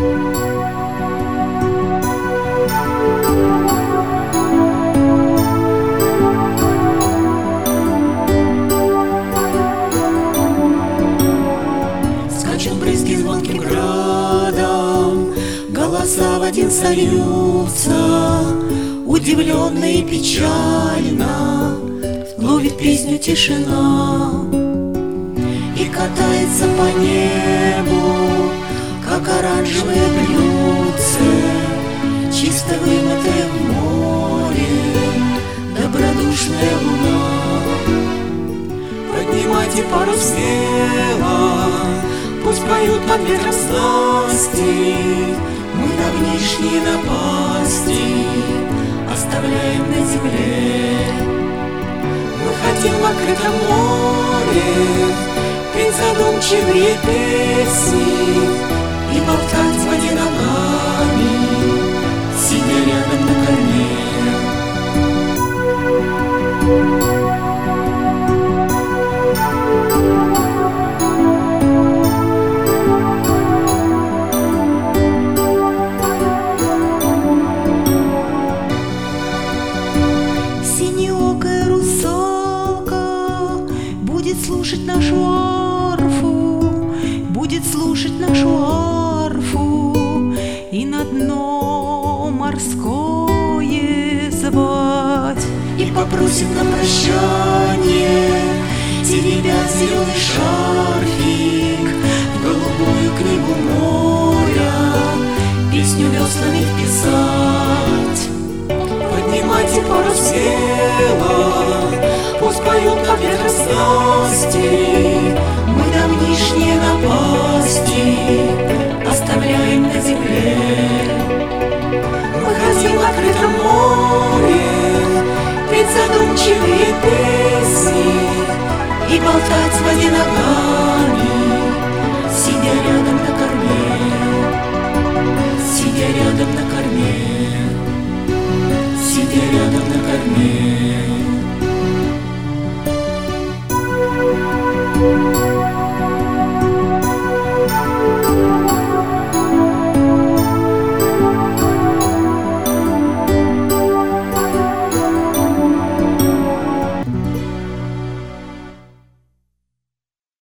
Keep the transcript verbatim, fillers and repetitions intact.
Скачут брызги звонким градом, голоса в один сольются. Удивленно и печально ловит песню тишина и катается по небу, как оранжевые блюдце, чисто вымытое в море добродушная луна. Поднимайте парус смело, пусть поют под ветром снасти, мы давнишние напасти оставляем на земле. Мы хотим в открытом море петь задумчивые песни и болтать в воде ногами, сидя рядом на корме. Синеокая русалка будет слушать нашу арфу, будет слушать нашу арфу и на дно морское звать, и попросит на прощание, теребя зеленый шарфик, в голубую книгу моря песню веслами вписать. Поднимайте парус смело, пусть поют как ветры снасти, мы давнишние напасти оставляем на земле. Мы хотим в открытом море петь задумчивые песни и болтать в воде ногами, сидя рядом на корме, сидя рядом на корме, сидя рядом на корме.